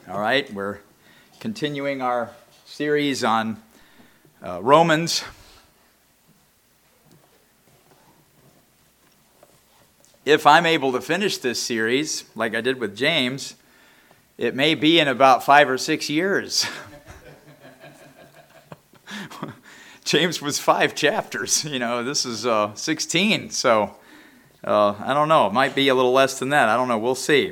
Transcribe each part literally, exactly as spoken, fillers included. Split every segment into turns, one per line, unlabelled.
All right, we're continuing our series on uh, Romans. If I'm able to finish this series, like I did with James, it may be in about five or six years. James was five chapters, you know, this is uh, sixteen, so uh, I don't know, it might be a little less than that, I don't know, we'll see.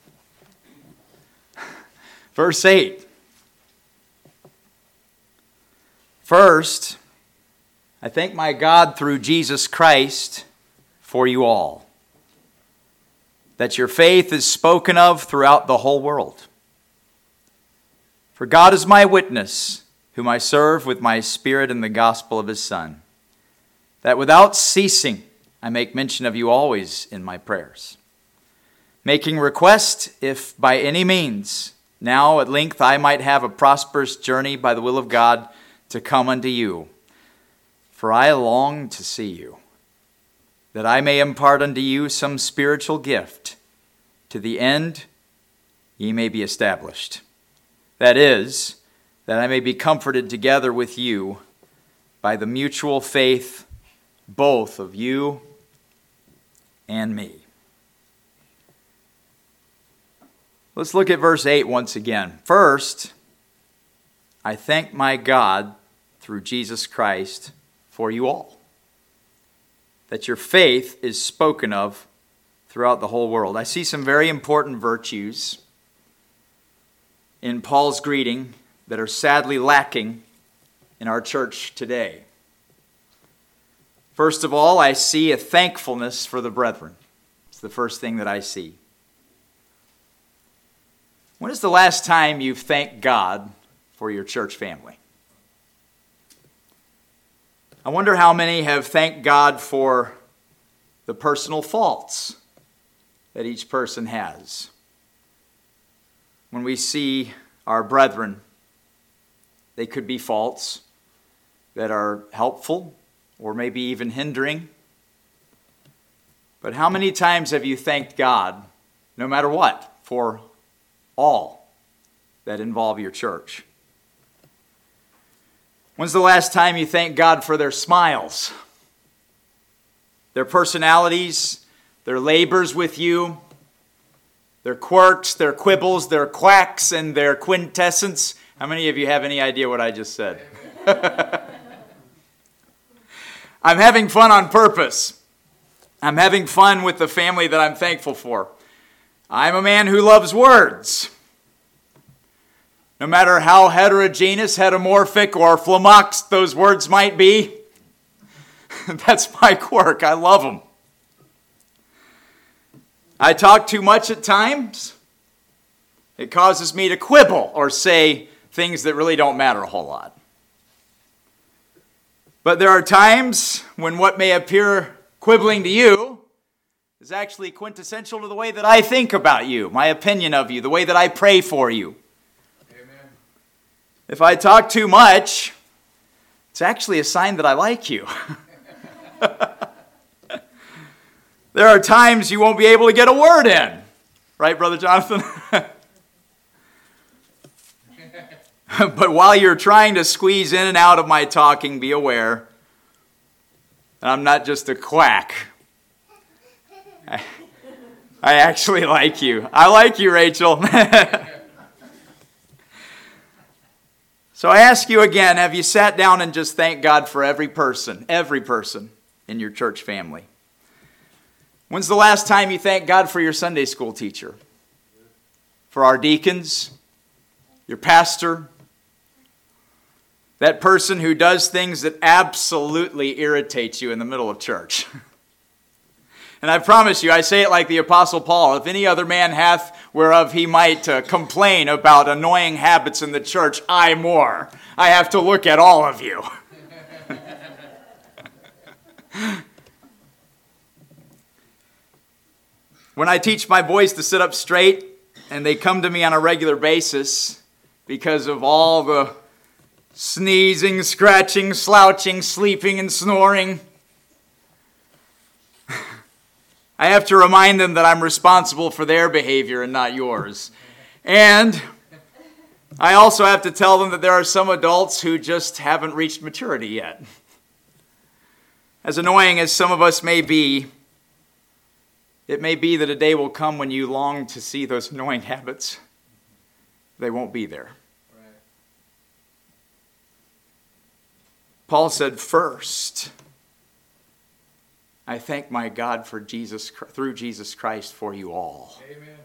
Verse eight. First, I thank my God through Jesus Christ for you all, that your faith is spoken of throughout the whole world. For God is my witness, whom I serve with my spirit in the gospel of his Son, that without ceasing I make mention of you always in my prayers, making request, if by any means now at length I might have a prosperous journey by the will of God to come unto you. For I long to see you, that I may impart unto you some spiritual gift, to the end ye may be established. That is, that I may be comforted together with you by the mutual faith both of you and me. Let's look at verse eight once again. First, I thank my God through Jesus Christ for you all, that your faith is spoken of throughout the whole world. I see some very important virtues in Paul's greeting that are sadly lacking in our church today. First of all, I see a thankfulness for the brethren. It's the first thing that I see. When is the last time you've thanked God for your church family? I wonder how many have thanked God for the personal faults that each person has. When we see our brethren, they could be faults that are helpful or maybe even hindering. But how many times have you thanked God, no matter what, for all that involve your church? When's the last time you thanked God for their smiles, their personalities, their labors with you, their quirks, their quibbles, their quacks, and their quintessence? How many of you have any idea what I just said? I'm having fun on purpose. I'm having fun with the family that I'm thankful for. I'm a man who loves words. No matter how heterogeneous, heteromorphic, or flummoxed those words might be, that's my quirk. I love them. I talk too much at times. It causes me to quibble or say things that really don't matter a whole lot. But there are times when what may appear quibbling to you is actually quintessential to the way that I think about you, my opinion of you, the way that I pray for you. Amen. If I talk too much, it's actually a sign that I like you. There are times you won't be able to get a word in. Right, Brother Jonathan? But while you're trying to squeeze in and out of my talking, be aware that I'm not just a quack. I, I actually like you. I like you, Rachel. So I ask you again, have you sat down and just thanked God for every person, every person in your church family? When's the last time you thanked God for your Sunday school teacher? For our deacons? Your pastor? That person who does things that absolutely irritates you in the middle of church. And I promise you, I say it like the Apostle Paul, if any other man hath whereof he might uh, complain about annoying habits in the church, I more. I have to look at all of you. When I teach my boys to sit up straight, and they come to me on a regular basis because of all the sneezing, scratching, slouching, sleeping, and snoring, I have to remind them that I'm responsible for their behavior and not yours. And I also have to tell them that there are some adults who just haven't reached maturity yet. As annoying as some of us may be, it may be that a day will come when you long to see those annoying habits. They won't be there.
Right.
Paul said, first, I thank my God for Jesus, through Jesus Christ for you all.
Amen.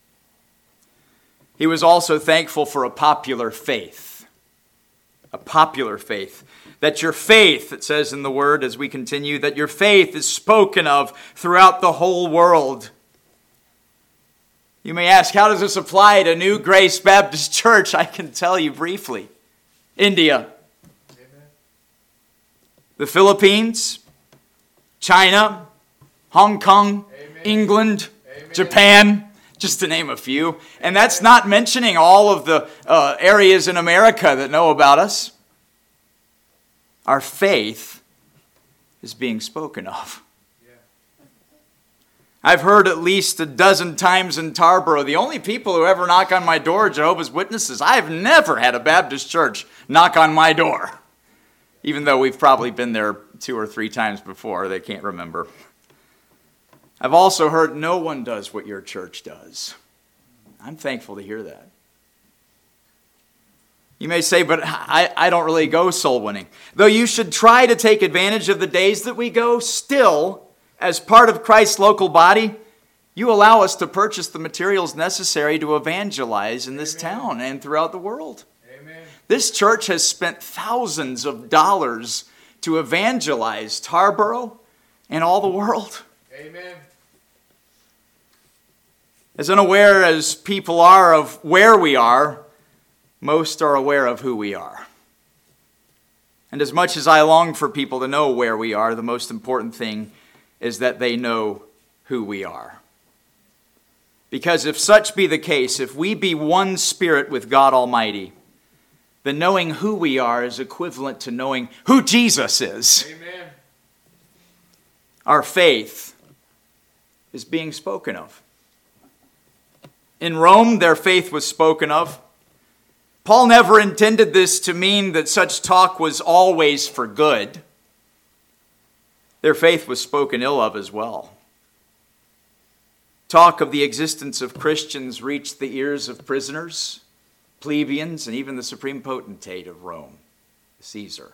He was also thankful for a popular faith. A popular faith. That your faith, it says in the word as we continue, that your faith is spoken of throughout the whole world. You may ask, how does this apply to New Grace Baptist Church? I can tell you briefly. India.
Amen.
The Philippines. China. Hong Kong.
Amen.
England.
Amen.
Japan. Just to name a few. And that's not mentioning all of the uh, areas in America that know about us. Our faith is being spoken of.
Yeah.
I've heard at least a dozen times in Tarboro, the only people who ever knock on my door are Jehovah's Witnesses. I've never had a Baptist church knock on my door. Even though we've probably been there two or three times before, they can't remember. I've also heard no one does what your church does. I'm thankful to hear that. You may say, but I, I don't really go soul winning. Though you should try to take advantage of the days that we go, still, as part of Christ's local body, you allow us to purchase the materials necessary to evangelize in this
Amen.
town and throughout the world.
Amen.
This church has spent thousands of dollars to evangelize Tarboro and all the world.
Amen.
As unaware as people are of where we are, most are aware of who we are. And as much as I long for people to know where we are, the most important thing is that they know who we are. Because if such be the case, if we be one spirit with God Almighty, then knowing who we are is equivalent to knowing who Jesus is.
Amen.
Our faith is being spoken of. In Rome, their faith was spoken of. Paul never intended this to mean that such talk was always for good. Their faith was spoken ill of as well. Talk of the existence of Christians reached the ears of prisoners, plebeians, and even the supreme potentate of Rome, Caesar.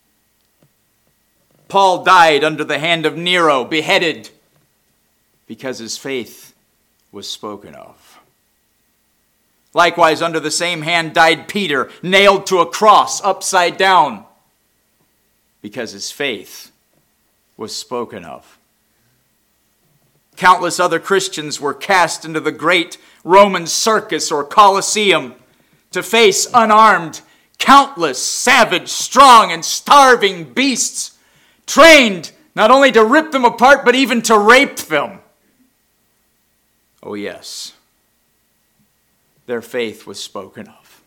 Paul died under the hand of Nero, beheaded, because his faith was spoken of. Likewise, under the same hand died Peter, nailed to a cross upside down, because his faith was spoken of. Countless other Christians were cast into the great Roman circus or Colosseum to face unarmed, countless, savage, strong, and starving beasts, trained not only to rip them apart, but even to rape them. Oh yes. Their faith was spoken of.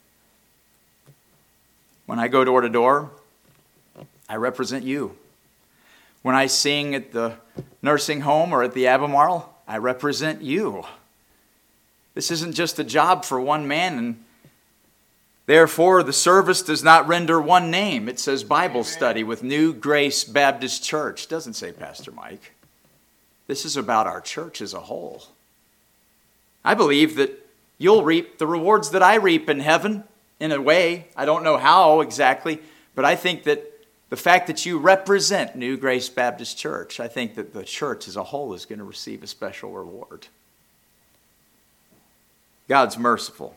When I go door to door, I represent you. When I sing at the nursing home or at the Albemarle, I represent you. This isn't just a job for one man, and therefore the service does not render one name. It says Bible
Amen.
Study with New Grace Baptist Church. It doesn't say Pastor Mike. This is about our church as a whole. I believe that you'll reap the rewards that I reap in heaven, in a way. I don't know how exactly, but I think that the fact that you represent New Grace Baptist Church, I think that the church as a whole is going to receive a special reward. God's merciful.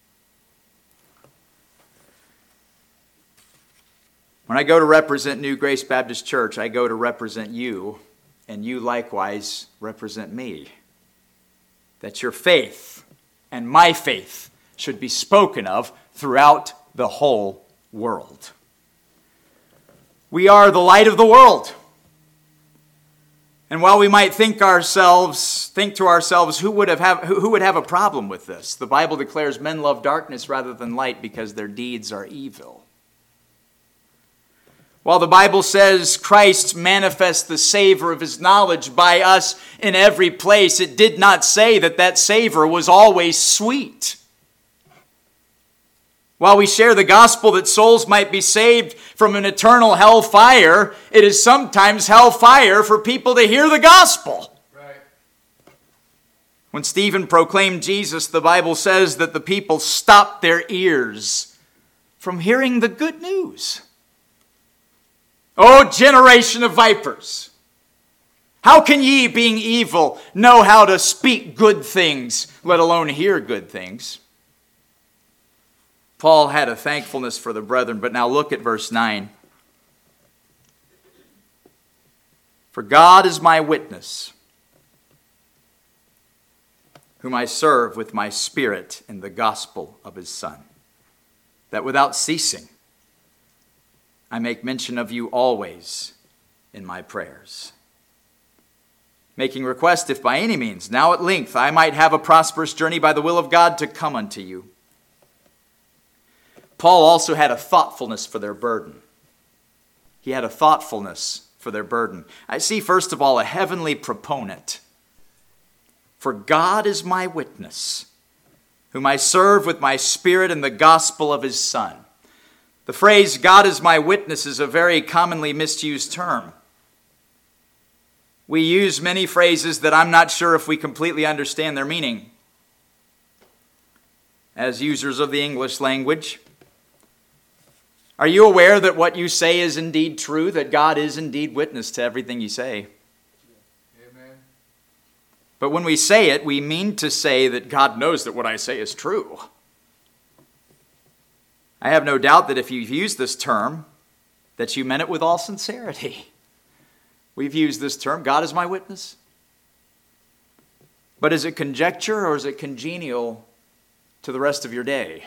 When I go to represent New Grace Baptist Church, I go to represent you, and you likewise represent me. That your faith and my faith should be spoken of throughout the whole world. We are the light of the world. And while we might think ourselves, think to ourselves, who would have, have who would have a problem with this? The Bible declares men love darkness rather than light because their deeds are evil. While the Bible says Christ manifests the savor of his knowledge by us in every place, it did not say that that savor was always sweet. While we share the gospel that souls might be saved from an eternal hell fire, it is sometimes hell fire for people to hear the gospel.
Right.
When Stephen proclaimed Jesus, the Bible says that the people stopped their ears from hearing the good news. O generation of vipers, how can ye, being evil, know how to speak good things, let alone hear good things? Paul had a thankfulness for the brethren, but now look at verse nine. For God is my witness, whom I serve with my spirit in the gospel of his Son, that without ceasing I make mention of you always in my prayers, making request, if by any means, now at length, I might have a prosperous journey by the will of God to come unto you. Paul also had a thoughtfulness for their burden. He had a thoughtfulness for their burden. I see, first of all, a heavenly proponent. For God is my witness, whom I serve with my spirit in the gospel of his Son. The phrase, God is my witness, is a very commonly misused term. We use many phrases that I'm not sure if we completely understand their meaning. As users of the English language, are you aware that what you say is indeed true, that God is indeed witness to everything you say?
Amen.
But when we say it, we mean to say that God knows that what I say is true. I have no doubt that if you've used this term, that you meant it with all sincerity. We've used this term, God is my witness. But is it conjecture or is it congenial to the rest of your day?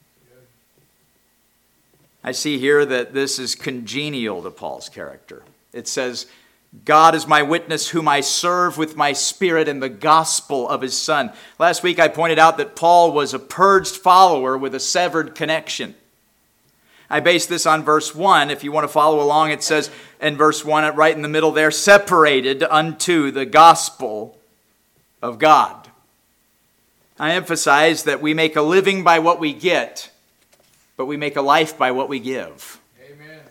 I see here that this is congenial to Paul's character. It says, God is my witness, whom I serve with my spirit in the gospel of his Son. Last week I pointed out that Paul was a purged follower with a severed connection. I base this on verse one. If you want to follow along, it says in verse one, right in the middle there, separated unto the gospel of God. I emphasize that we make a living by what we get, but we make a life by what we give.
Amen.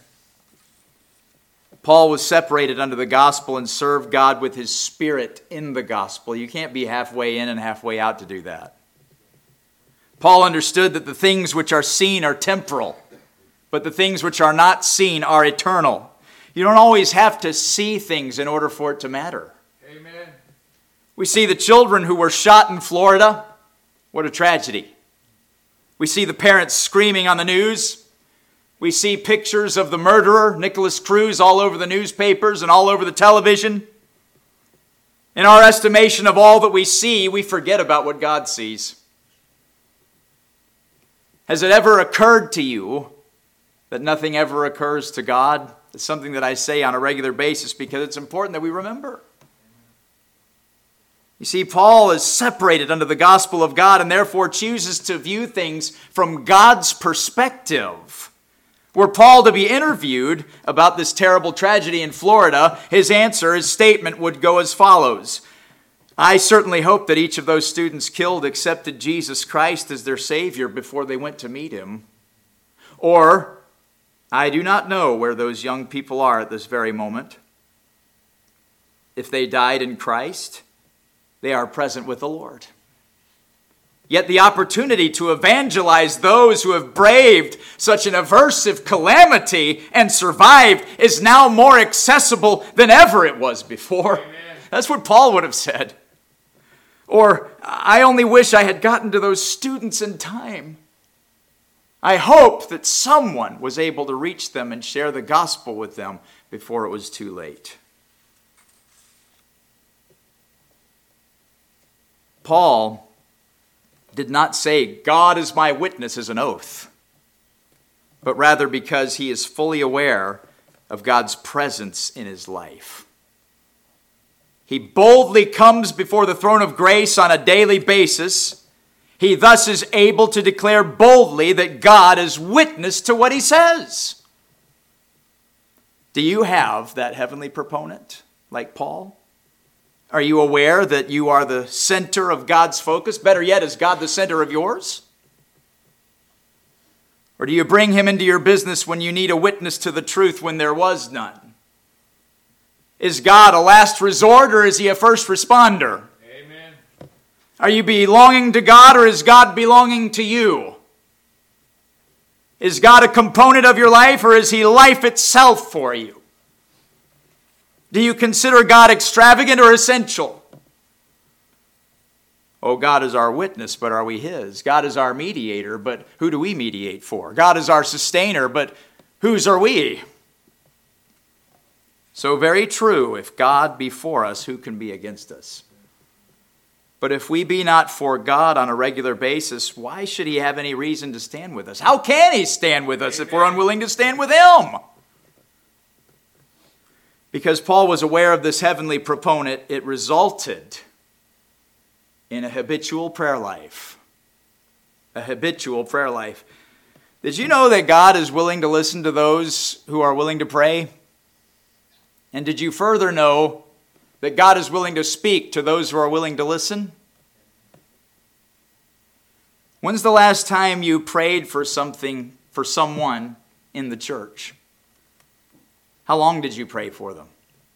Paul was separated unto the gospel and served God with his spirit in the gospel. You can't be halfway in and halfway out to do that. Paul understood that the things which are seen are temporal, but the things which are not seen are eternal. You don't always have to see things in order for it to matter.
Amen.
We see the children who were shot in Florida. What a tragedy. We see the parents screaming on the news. We see pictures of the murderer, Nicholas Cruz, all over the newspapers and all over the television. In our estimation of all that we see, we forget about what God sees. Has it ever occurred to you that nothing ever occurs to God? It's something that I say on a regular basis because it's important that we remember. You see, Paul is separated under the gospel of God and therefore chooses to view things from God's perspective. Were Paul to be interviewed about this terrible tragedy in Florida, his answer, his statement would go as follows. I certainly hope that each of those students killed accepted Jesus Christ as their Savior before they went to meet him. Or, I do not know where those young people are at this very moment. If they died in Christ, they are present with the Lord. Yet the opportunity to evangelize those who have braved such an aversive calamity and survived is now more accessible than ever it was before.
Amen.
That's what Paul would have said. Or, I only wish I had gotten to those students in time. I hope that someone was able to reach them and share the gospel with them before it was too late. Paul did not say, God is my witness as an oath, but rather because he is fully aware of God's presence in his life. He boldly comes before the throne of grace on a daily basis. He thus is able to declare boldly that God is witness to what he says. Do you have that heavenly proponent like Paul? Are you aware that you are the center of God's focus? Better yet, is God the center of yours? Or do you bring him into your business when you need a witness to the truth when there was none? Is God a last resort or is he a first responder?
Amen.
Are you belonging to God or is God belonging to you? Is God a component of your life or is he life itself for you? Do you consider God extravagant or essential? Oh, God is our witness, but are we his? God is our mediator, but who do we mediate for? God is our sustainer, but whose are we? So very true, if God be for us, who can be against us? But if we be not for God on a regular basis, why should he have any reason to stand with us? How can he stand with us if we're unwilling to stand with him? Because Paul was aware of this heavenly proponent, it resulted in a habitual prayer life. A habitual prayer life. Did you know that God is willing to listen to those who are willing to pray? And did you further know that God is willing to speak to those who are willing to listen? When's the last time you prayed for something, for someone in the church? How long did you pray for them?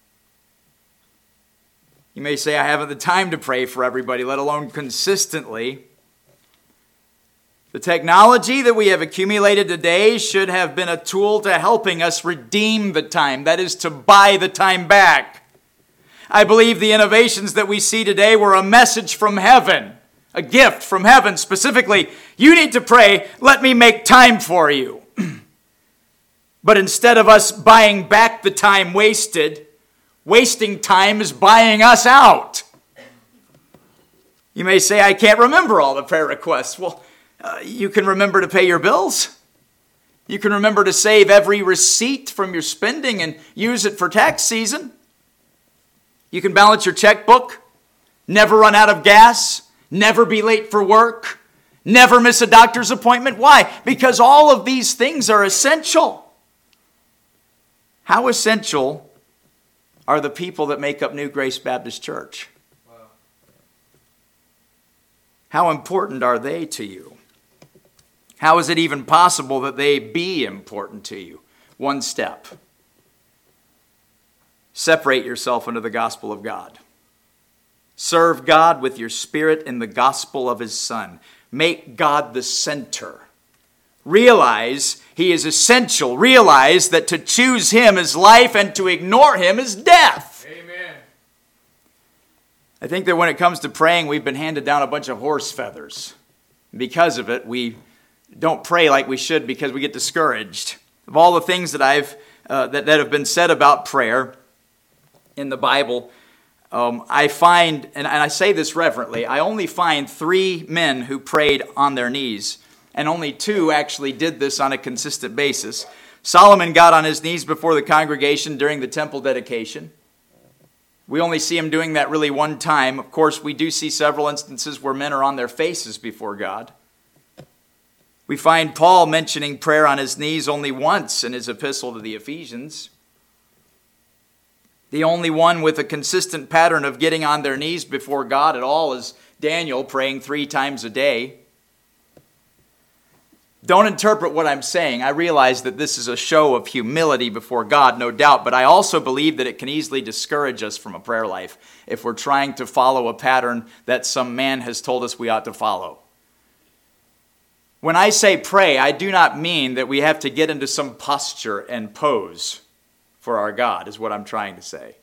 You may say, I haven't the time to pray for everybody, let alone consistently. The technology that we have accumulated today should have been a tool to helping us redeem the time, that is, to buy the time back. I believe the innovations that we see today were a message from heaven, a gift from heaven. Specifically, you need to pray, let me make time for you. But instead of us buying back the time wasted, wasting time is buying us out. You may say, I can't remember all the prayer requests. Well, uh, you can remember to pay your bills. You can remember to save every receipt from your spending and use it for tax season. You can balance your checkbook, never run out of gas, never be late for work, never miss a doctor's appointment. Why? Because all of these things are essential. How essential are the people that make up New Grace Baptist Church?
Wow.
How important are they to you? How is it even possible that they be important to you? One step. Separate yourself unto the gospel of God. Serve God with your spirit in the gospel of his Son. Make God the center. Realize he is essential. Realize that to choose him is life and to ignore him is death.
Amen.
I think that when it comes to praying, we've been handed down a bunch of horse feathers. Because of it, we don't pray like we should because we get discouraged. Of all the things that I've uh, that, that have been said about prayer in the Bible, um, I find, and, and I say this reverently, I only find three men who prayed on their knees. And only two actually did this on a consistent basis. Solomon got on his knees before the congregation during the temple dedication. We only see him doing that really one time. Of course, we do see several instances where men are on their faces before God. We find Paul mentioning prayer on his knees only once in his epistle to the Ephesians. The only one with a consistent pattern of getting on their knees before God at all is Daniel, praying three times a day. Don't interpret what I'm saying. I realize that this is a show of humility before God, no doubt, but I also believe that it can easily discourage us from a prayer life if we're trying to follow a pattern that some man has told us we ought to follow. When I say pray, I do not mean that we have to get into some posture and pose for our God, is what I'm trying to say.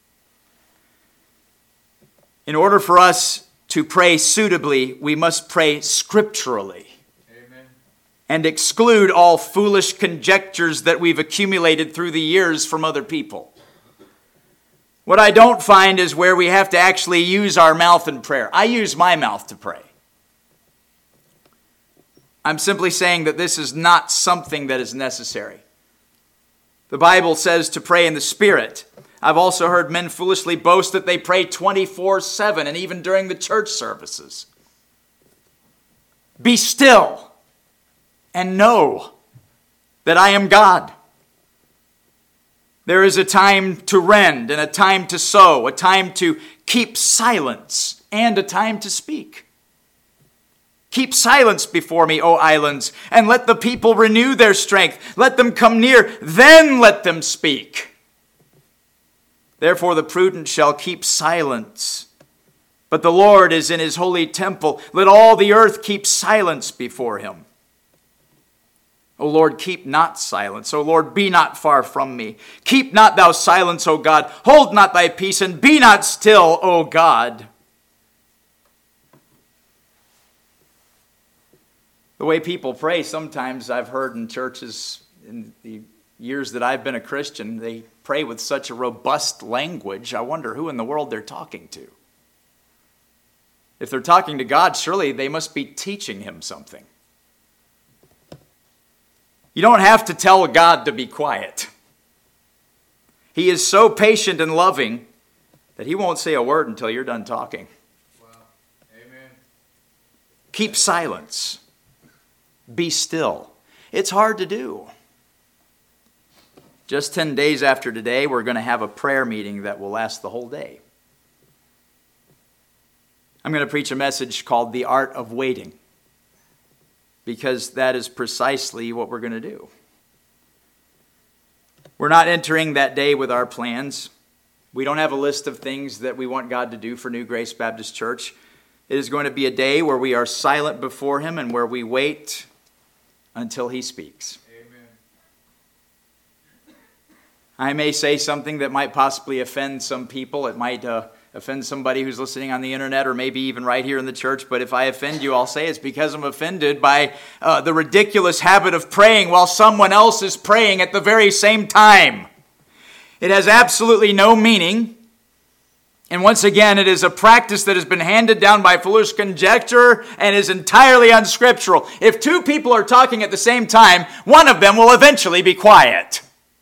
In order for us to pray suitably, we must pray scripturally. And exclude all foolish conjectures that we've accumulated through the years from other people. What I don't find is where we have to actually use our mouth in prayer. I use my mouth to pray. I'm simply saying that this is not something that is necessary. The Bible says to pray in the Spirit. I've also heard men foolishly boast that they pray twenty-four seven and even during the church services. Be still and know that I am God. There is a time to rend and a time to sow, a time to keep silence and a time to speak. Keep silence before me, O islands, and let the people renew their strength. Let them come near, then let them speak. Therefore the prudent shall keep silence, but the Lord is in his holy temple. Let all the earth keep silence before him. O Lord, keep not silence. O Lord, be not far from me. Keep not thou silence, O God. Hold not thy peace, and be not still, O God. The way people pray, sometimes I've heard in churches in the years that I've been a Christian, they pray with such a robust language. I wonder who in the world they're talking to. If they're talking to God, surely they must be teaching him something. You don't have to tell God to be quiet. He is so patient and loving that he won't say a word until you're done talking.
Wow. Amen.
Keep silence. Be still. It's hard to do. Just ten days after today, we're going to have a prayer meeting that will last the whole day. I'm going to preach a message called The Art of Waiting, because that is precisely what we're going to do. We're not entering that day with our plans. We don't have a list of things that we want God to do for New Grace Baptist Church. It is going to be a day where we are silent before him and where we wait until he speaks.
Amen.
I may say something that might possibly offend some people. It might uh, offend somebody who's listening on the internet or maybe even right here in the church. But if I offend you, I'll say it's because I'm offended by uh, the ridiculous habit of praying while someone else is praying at the very same time. It has absolutely no meaning. And once again, it is a practice that has been handed down by foolish conjecture and is entirely unscriptural. If two people are talking at the same time, one of them will eventually be quiet.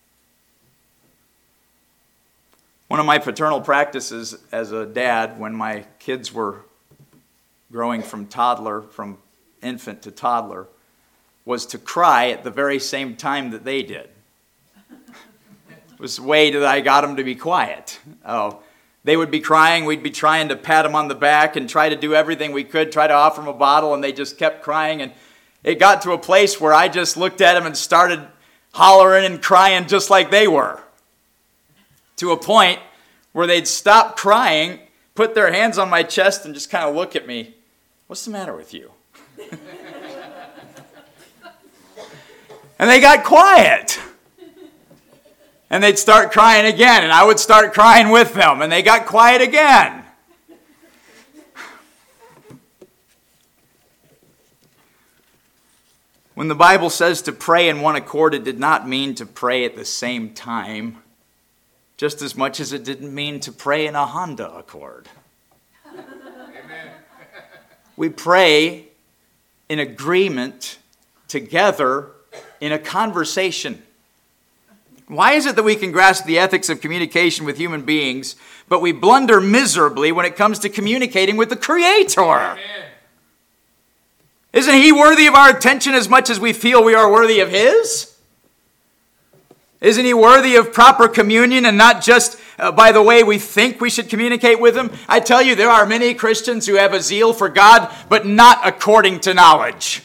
One of my paternal practices as a dad, when my kids were growing from toddler, from infant to toddler, was to cry at the very same time that they did. It was the way that I got them to be quiet. Oh. They would be crying, we'd be trying to pat them on the back and try to do everything we could, try to offer them a bottle, and they just kept crying. And it got to a place where I just looked at them and started hollering and crying just like they were. To a point where they'd stop crying, put their hands on my chest, and just kind of look at me. What's the matter with you? And they got quiet. And they'd start crying again, and I would start crying with them, and they got quiet again. When the Bible says to pray in one accord, it did not mean to pray at the same time, just as much as it didn't mean to pray in a Honda Accord.
Amen.
We pray in agreement together in a conversation. Why is it that we can grasp the ethics of communication with human beings, but we blunder miserably when it comes to communicating with the Creator?
Amen.
Isn't he worthy of our attention as much as we feel we are worthy of his? Isn't he worthy of proper communion and not just uh, by the way we think we should communicate with him? I tell you, there are many Christians who have a zeal for God, but not according to knowledge.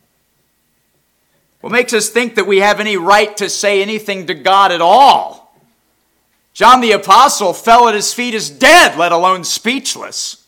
What makes us think that we have any right to say anything to God at all? John the Apostle fell at his feet as dead, let alone speechless.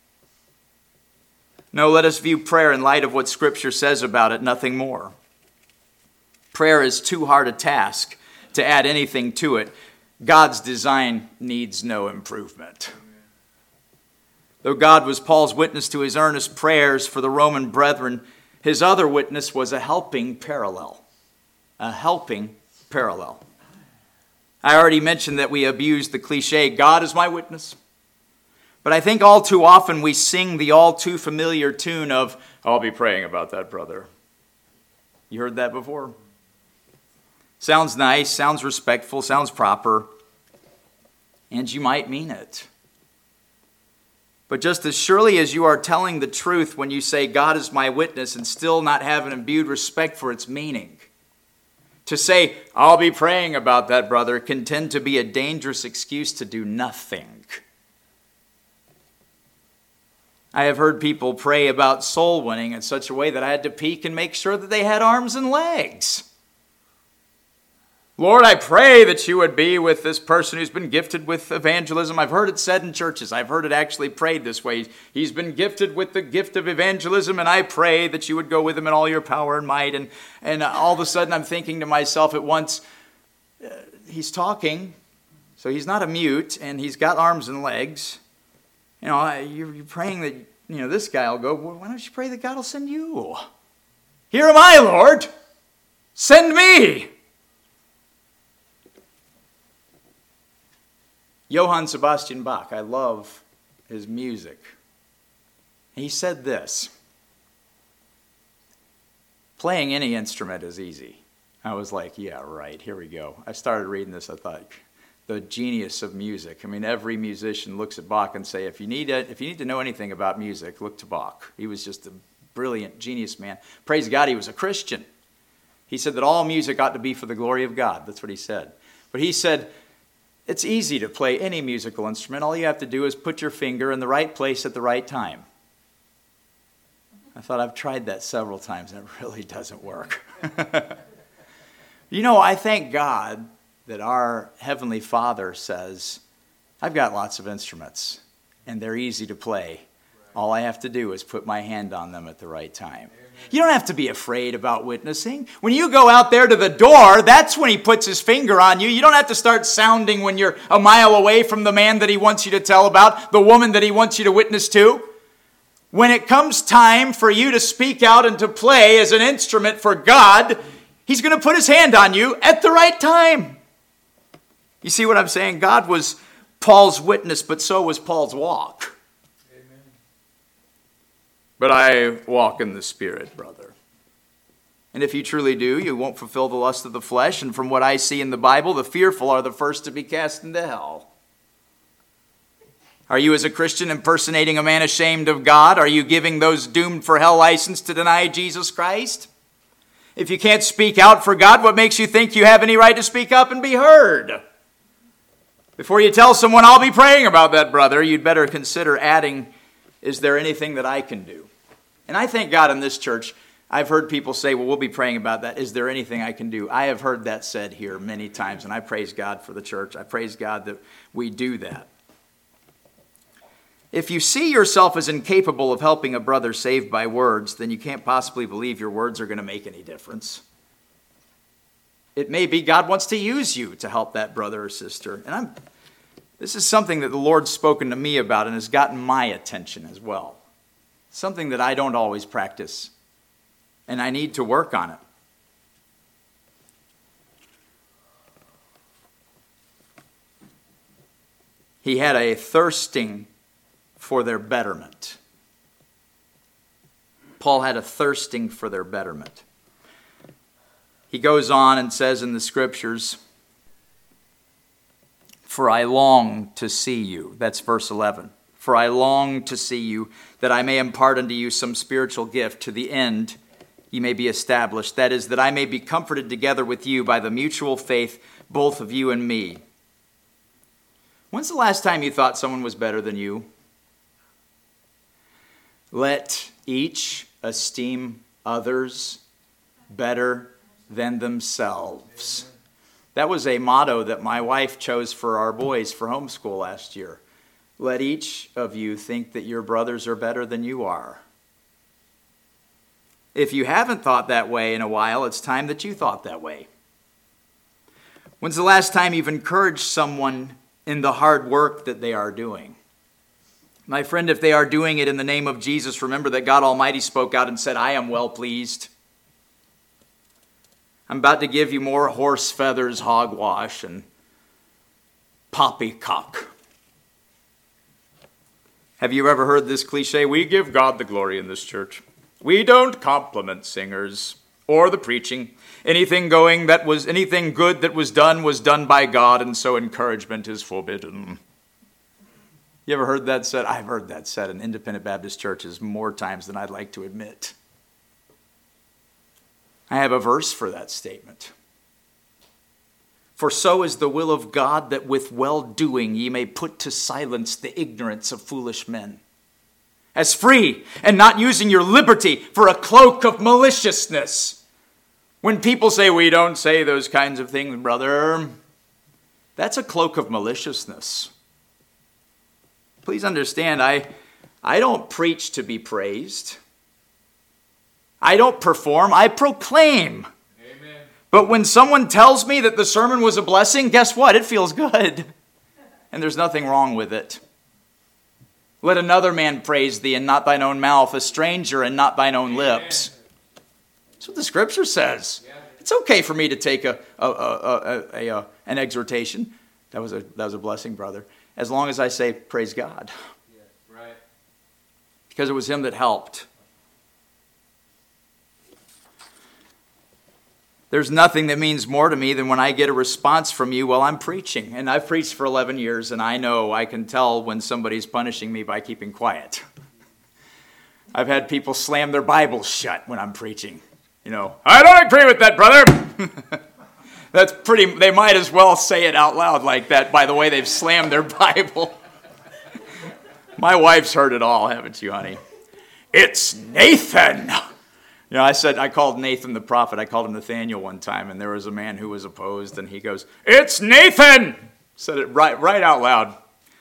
No, let us view prayer in light of what Scripture says about it, nothing more. Prayer is too hard a task to add anything to it. God's design needs no improvement. Though God was Paul's witness to his earnest prayers for the Roman brethren, his other witness was a helping parallel. A helping parallel. I already mentioned that we abuse the cliche, God is my witness. But I think all too often we sing the all too familiar tune of, I'll be praying about that, brother. You heard that before? Sounds nice, sounds respectful, sounds proper. And you might mean it. But just as surely as you are telling the truth when you say, God is my witness, and still not have an imbued respect for its meaning, to say, I'll be praying about that, brother, can tend to be a dangerous excuse to do nothing. I have heard people pray about soul winning in such a way that I had to peek and make sure that they had arms and legs. Lord, I pray that you would be with this person who's been gifted with evangelism. I've heard it said in churches. I've heard it actually prayed this way. He's been gifted with the gift of evangelism, and I pray that you would go with him in all your power and might. And, and all of a sudden I'm thinking to myself at once, uh, he's talking, so he's not a mute, and he's got arms and legs. You know, you're, you're praying that, you know, this guy will go, well, why don't you pray that God will send you? Here am I, Lord. Send me. Johann Sebastian Bach, I love his music. He said this, playing any instrument is easy. I was like, yeah, right, here we go. I started reading this, I thought, the genius of music. I mean, every musician looks at Bach and say, if you need it, if you need to know anything about music, look to Bach. He was just a brilliant, genius man. Praise God, he was a Christian. He said that all music ought to be for the glory of God. That's what he said. But he said, it's easy to play any musical instrument. All you have to do is put your finger in the right place at the right time. I thought, I've tried that several times, and it really doesn't work. You know, I thank God that our Heavenly Father says, I've got lots of instruments, and they're easy to play. All I have to do is put my hand on them at the right time. You don't have to be afraid about witnessing. When you go out there to the door, that's when he puts his finger on you. You don't have to start sounding when you're a mile away from the man that he wants you to tell about, the woman that he wants you to witness to. When it comes time for you to speak out and to play as an instrument for God, he's going to put his hand on you at the right time. You see what I'm saying? God was Paul's witness, but so was Paul's walk. But I walk in the Spirit, brother. And if you truly do, you won't fulfill the lust of the flesh. And from what I see in the Bible, the fearful are the first to be cast into hell. Are you as a Christian impersonating a man ashamed of God? Are you giving those doomed for hell license to deny Jesus Christ? If you can't speak out for God, what makes you think you have any right to speak up and be heard? Before you tell someone, I'll be praying about that, brother, you'd better consider adding, is there anything that I can do? And I thank God in this church, I've heard people say, well, we'll be praying about that. Is there anything I can do? I have heard that said here many times, and I praise God for the church. I praise God that we do that. If you see yourself as incapable of helping a brother saved by words, then you can't possibly believe your words are going to make any difference. It may be God wants to use you to help that brother or sister. And I'm, this is something that the Lord's spoken to me about and has gotten my attention as well. Something that I don't always practice, and I need to work on it. He had a thirsting for their betterment. Paul had a thirsting for their betterment. He goes on and says in the scriptures, for I long to see you. That's verse eleven. For I long to see you, that I may impart unto you some spiritual gift, to the end ye may be established. That is, that I may be comforted together with you by the mutual faith, both of you and me. When's the last time you thought someone was better than you? Let each esteem others better than themselves. That was a motto that my wife chose for our boys for homeschool last year. Let each of you think that your brothers are better than you are. If you haven't thought that way in a while, it's time that you thought that way. When's the last time you've encouraged someone in the hard work that they are doing? My friend, if they are doing it in the name of Jesus, remember that God Almighty spoke out and said, I am well pleased. I'm about to give you more horse feathers, hogwash, and poppycock. Have you ever heard this cliche? We give God the glory in this church. We don't compliment singers or the preaching. Anything going that was anything good that was done was done by God, and so encouragement is forbidden. You ever heard that said? I've heard that said in independent Baptist churches more times than I'd like to admit. I have a verse for that statement. For so is the will of God, that with well-doing ye may put to silence the ignorance of foolish men. as free and not using your liberty for a cloak of maliciousness. When people say, we don't say those kinds of things, brother, that's a cloak of maliciousness. Please understand, I, I don't preach to be praised. I don't perform, I proclaim.
Amen.
But when someone tells me that the sermon was a blessing, guess what? It feels good. And there's nothing wrong with it. Let another man praise thee, and not thine own mouth, a stranger, and not thine own lips. That's what the Scripture says.
Yeah.
It's okay for me to take a, a, a, a, a, a an exhortation. That was a that was a blessing, brother. As long as I say, praise God.
Yeah. Right.
Because it was him that helped. There's nothing that means more to me than when I get a response from you while I'm preaching. And I've preached for eleven years, and I know I can tell when somebody's punishing me by keeping quiet. I've had people slam their Bibles shut when I'm preaching. You know, I don't agree with that, brother. That's pretty, they might as well say it out loud like that by the way they've slammed their Bible. My wife's heard it all, haven't you, honey? It's Nathan. You know, I said, I called Nathan the prophet. I called him Nathaniel one time, and there was a man who was opposed, and he goes, it's Nathan! Said it right, right out loud.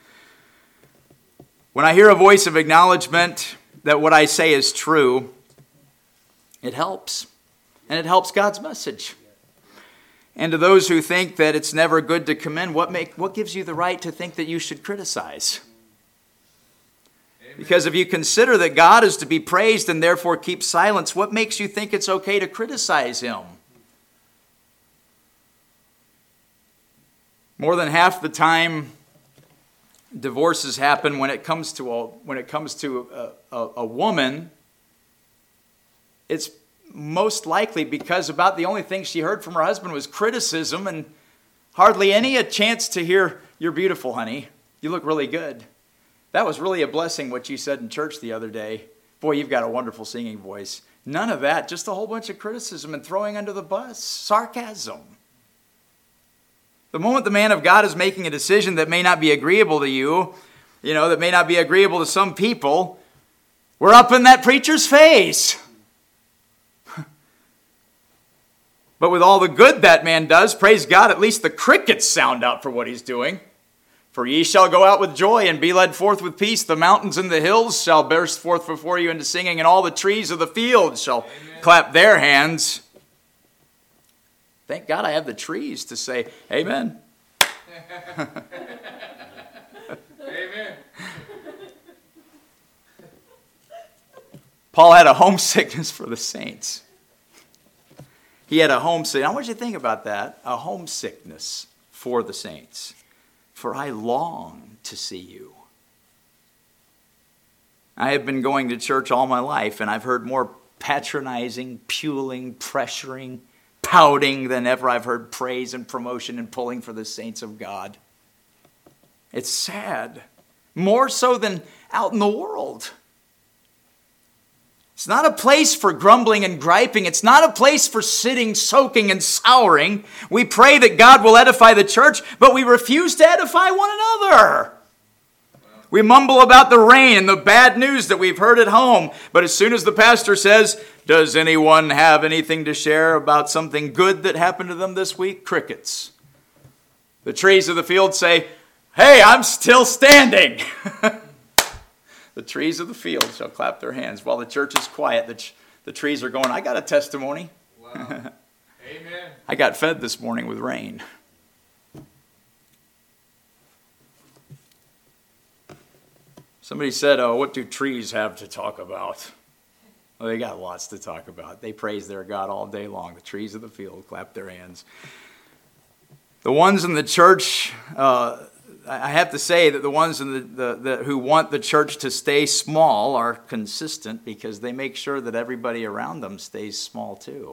When I hear a voice of acknowledgement that what I say is true, it helps. And it helps God's message. And to those who think that it's never good to commend, what make what gives you the right to think that you should criticize? Because if you consider that God is to be praised and therefore keep silence, what makes you think it's okay to criticize him? More than half the time, divorces happen when it comes to a, when it comes to a, a, a woman. It's most likely because about the only thing she heard from her husband was criticism and hardly any a chance to hear, you're beautiful, honey. You look really good. That was really a blessing what you said in church the other day. Boy, you've got a wonderful singing voice. None of that, just a whole bunch of criticism and throwing under the bus, sarcasm. The moment the man of God is making a decision that may not be agreeable to you, you know, that may not be agreeable to some people, we're up in that preacher's face. But with all the good that man does, praise God, at least the crickets sound out for what he's doing. For ye shall go out with joy and be led forth with peace. The mountains and the hills shall burst forth before you into singing, and all the trees of the field shall Amen. Clap their hands. Thank God I have the trees to say, amen.
Amen.
Paul had a homesickness for the saints. He had a homesick. I want you to think about that. A homesickness for the saints. For I long to see you. I have been going to church all my life, and I've heard more patronizing, puling, pressuring, pouting than ever I've heard praise and promotion and pulling for the saints of God. It's sad. More so than out in the world. It's not a place for grumbling and griping. It's not a place for sitting, soaking, and souring. We pray that God will edify the church, but we refuse to edify one another. We mumble about the rain and the bad news that we've heard at home, but as soon as the pastor says, does anyone have anything to share about something good that happened to them this week? Crickets. The trees of the field say, hey, I'm still standing. The trees of the field shall clap their hands. While the church is quiet, the, ch- the trees are going, I got a testimony.
Wow. Amen.
I got fed this morning with rain. Somebody said, oh, what do trees have to talk about? Well, they got lots to talk about. They praise their God all day long. The trees of the field clap their hands. The ones in the church... Uh, I have to say that the ones in the, the, the, who want the church to stay small are consistent because they make sure that everybody around them stays small too.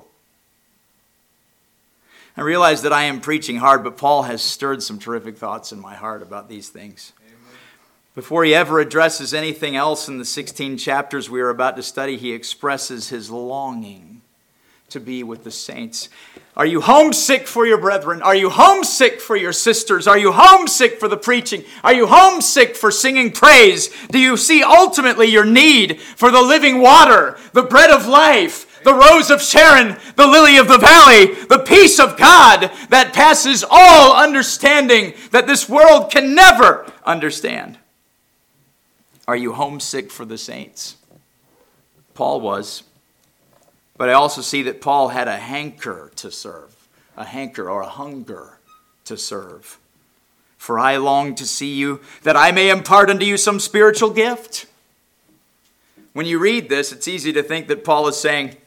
I realize that I am preaching hard, but Paul has stirred some terrific thoughts in my heart about these things. Amen. Before he ever addresses anything else in the sixteen chapters we are about to study, he expresses his longing to be with the saints. Are you homesick for your brethren? Are you homesick for your sisters? Are you homesick for the preaching? Are you homesick for singing praise? Do you see ultimately your need for the living water, the bread of life, the rose of Sharon, the lily of the valley, the peace of God that passes all understanding that this world can never understand? Are you homesick for the saints? Paul was. But I also see that Paul had a hanker to serve, a hanker or a hunger to serve. For I long to see you, that I may impart unto you some spiritual gift. When you read this, it's easy to think that Paul is saying,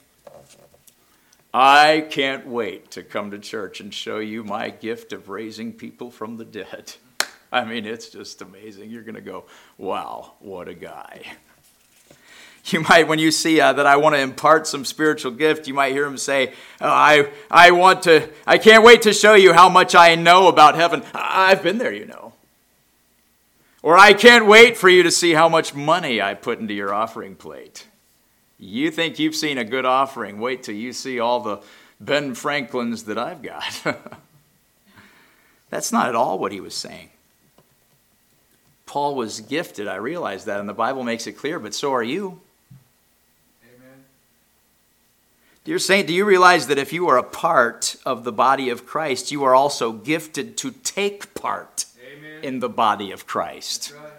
I can't wait to come to church and show you my gift of raising people from the dead. I mean, it's just amazing. You're going to go, wow, what a guy. You might, when you see uh, that I want to impart some spiritual gift, you might hear him say, oh, I, I want to, I can't wait to show you how much I know about heaven. I've been there, you know. Or I can't wait for you to see how much money I put into your offering plate. You think you've seen a good offering. Wait till you see all the Ben Franklins that I've got. That's not at all what he was saying. Paul was gifted. I realize that, and the Bible makes it clear, but so are you.
Amen.
Dear saint, do you realize that if you are a part of the body of Christ, you are also gifted to take part
Amen.
In the body of Christ?
That's right.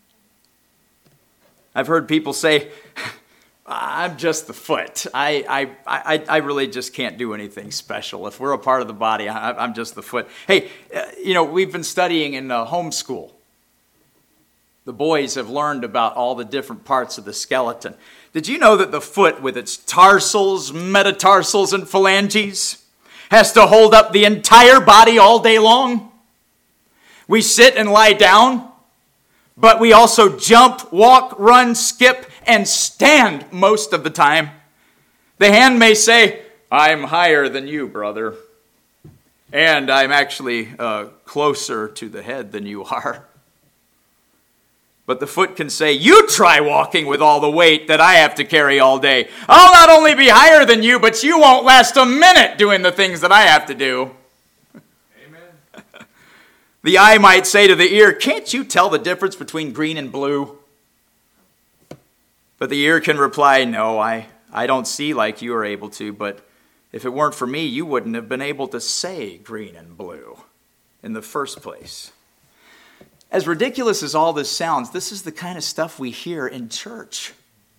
I've heard people say, I'm just the foot. I, I, I, I really just can't do anything special. If we're a part of the body, I, I'm just the foot. Hey, uh, you know, we've been studying in uh, homeschool. The boys have learned about all the different parts of the skeleton. Did you know that the foot, with its tarsals, metatarsals, and phalanges, has to hold up the entire body all day long? We sit and lie down, but we also jump, walk, run, skip, and stand most of the time. The hand may say, I'm higher than you, brother. And I'm actually uh, closer to the head than you are. But the foot can say, you try walking with all the weight that I have to carry all day. I'll not only be higher than you, but you won't last a minute doing the things that I have to do.
Amen.
The eye might say to the ear, can't you tell the difference between green and blue? But the ear can reply, no, I, I don't see like you are able to, but if it weren't for me, you wouldn't have been able to say green and blue in the first place. As ridiculous as all this sounds, this is the kind of stuff we hear in church.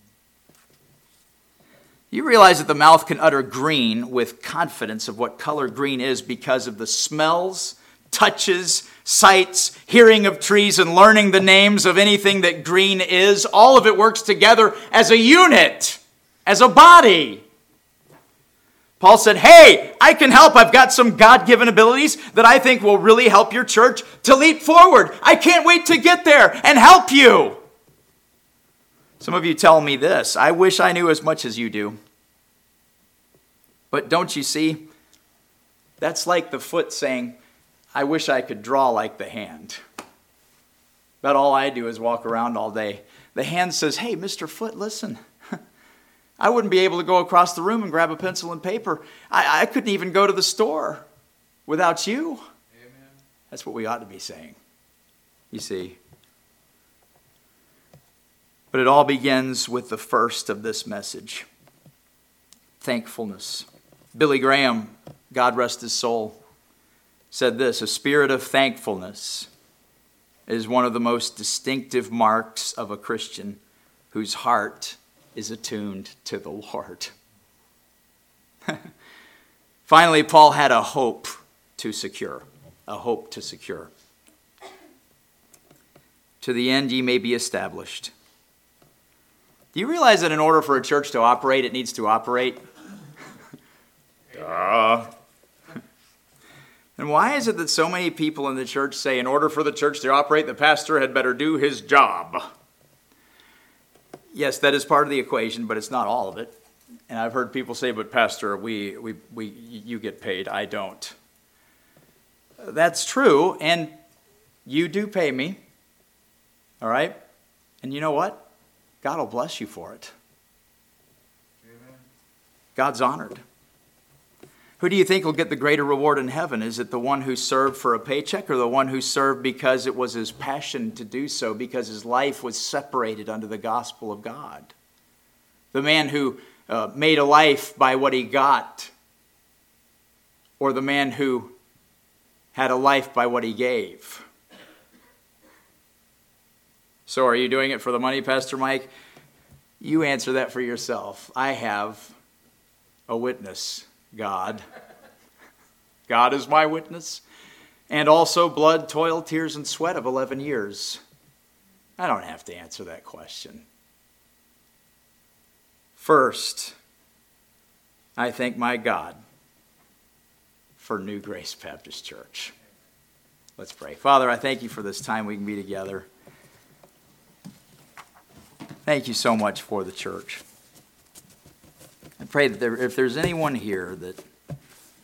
You realize that the mouth can utter green with confidence of what color green is because of the smells, touches, sights, hearing of trees, and learning the names of anything that green is. All of it works together as a unit, as a body. Paul said, hey, I can help. I've got some God-given abilities that I think will really help your church to leap forward. I can't wait to get there and help you. Some of you tell me this, I wish I knew as much as you do. But don't you see, that's like the foot saying, I wish I could draw like the hand. But all I do is walk around all day. The hand says, hey, Mister Foot, listen. I wouldn't be able to go across the room and grab a pencil and paper. I, I couldn't even go to the store without you.
Amen.
That's what we ought to be saying, you see. But it all begins with the first of this message, thankfulness. Billy Graham, God rest his soul, said this, a spirit of thankfulness is one of the most distinctive marks of a Christian whose heart is attuned to the Lord. Finally, Paul had a hope to secure. A hope to secure. To the end ye may be established. Do you realize that in order for a church to operate, it needs to operate? Duh. And why is it that so many people in the church say, in order for the church to operate, the pastor had better do his job? Yes, that is part of the equation, but it's not all of it. And I've heard people say, but pastor, we, we, we, you get paid, I don't. That's true, and you do pay me, all right? And you know what? God will bless you for it.
Amen.
God's honored. Who do you think will get the greater reward in heaven? Is it the one who served for a paycheck, or the one who served because it was his passion to do so, because his life was separated under the gospel of God? The man who uh, made a life by what he got, or the man who had a life by what he gave? So are you doing it for the money, Pastor Mike? You answer that for yourself. I have a witness, God. God is my witness. And also blood, toil, tears, and sweat of eleven years. I don't have to answer that question. First, I thank my God for New Grace Baptist Church. Let's pray. Father, I thank you for this time we can be together. Thank you so much for the church. I pray that there, if there's anyone here that